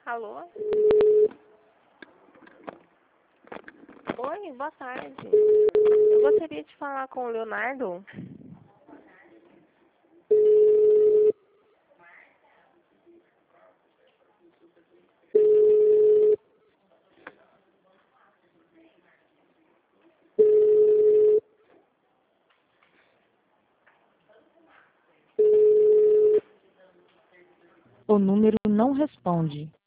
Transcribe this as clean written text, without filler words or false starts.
Alô? Oi, boa tarde. Eu gostaria de falar com o Leonardo. O número não responde.